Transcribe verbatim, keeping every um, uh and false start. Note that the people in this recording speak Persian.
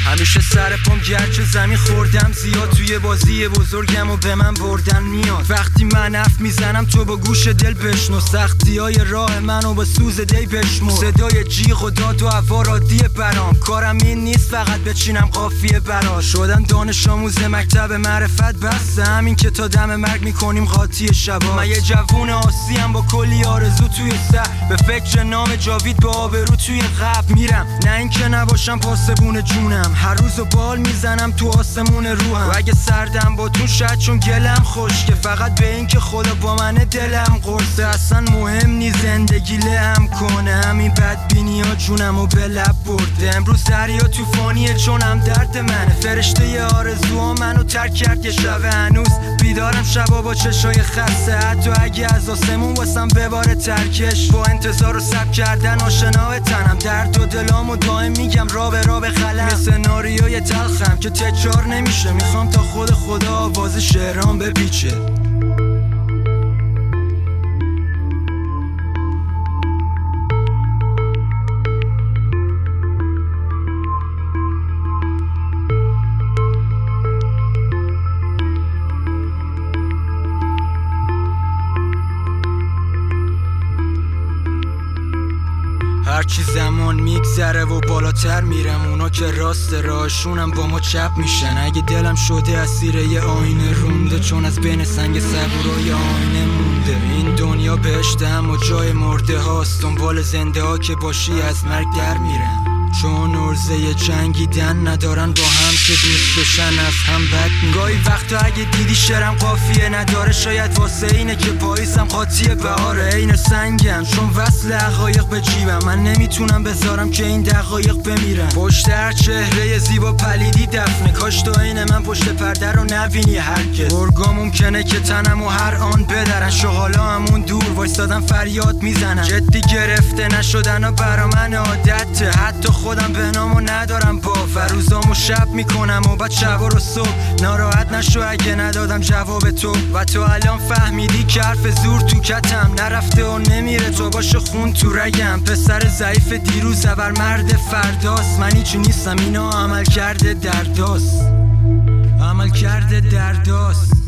همیشه سر پام گرچه زمین خوردم زیاد، توی بازی بزرگم و به من بردن میاد. وقتی من حرف میزنم تو با گوش دل بشنو، سختی های راه منو با سوز دی بشمو. صدای جیغ و داد و هوا رادیه برام، کارم این نیست فقط بچینم قافیه برا. شدم دانش آموز مکتب معرفت بسته، همین که تا دم مرگ میکنیم قاطی شبا. من یه جوون آسیم با کلی آرزو توی سر، به فکر نام جاوید با آبرو توی قبر میرم، نه اینکه نباشم پاسبون جونم. هر روزو بال میزنم تو آسمون روحم، و اگه سردم با تو شاید چون گلم خشکه، فقط به این که خدا با منه دلم قرصه. اصلا مهم نی زندگی لهم کنه، همین بدبینی ها جونم و به لب برده. امروز دریا توفانیه چون هم درد منه، فرشته ی آرزوها منو ترک کرد یه شب. هنوز بیدارم شبا با چشای خسته، حتی اگه از آسمون واسم بباره ترکش. با انتظار و سب کردن آشنا به تنم، درد و دلامو دائم میگم را به را به خلم. یه سناریوی تلخم که تکرار نمیشه، میخوام تا خود خدا آواز شعرام بپیچه. هرچی زمان میگذره و بالاتر میرم، اونا که راست راهشونم با ما چپ میشن. اگه دلم شده اسیر یه آینه رونده، چون از بین سنگ صبورای آینه مونده. این دنیا بهشت هم و جای مرده هاست، دنبال زنده ها که باشی از مرگ در میرن. چون ارزه جنگیدن ندارن با هم که دوست بشن از هم بد می. گاهی وقتا اگه دیدی شعرم قافیه نداره، شاید واسه اینه که پاییزم قاطی بهاره. عین سنگم چون وصل حقایق به جیبم، من نمیتونم بذارم که این دقایق بمیرن. پشت هر چهره زیبا پلیدی دفنه، کاش تو عین من پشت پرده رو نبینی هرگز. برگا ممکنه که تنمو هر آن بدرن، شغالا همون دور وایستادن فریاد میزنن. جدی گرفته نشدن و برا من عادته، حتی خودم به نامو ندارم باور. روزامو شب میکنم و بعد شبا رو صبح، ناراحت نشو اگه ندادم جواب تو. و تو الان فهمیدی که حرف زور تو کتم نرفته و نمیره، تو باشه خون تو رگم. پسر ضعیف دیروز ابر مرد فرداست، من هیچی نیستم اینا عمل کرده درداست، عمل کرده درداست.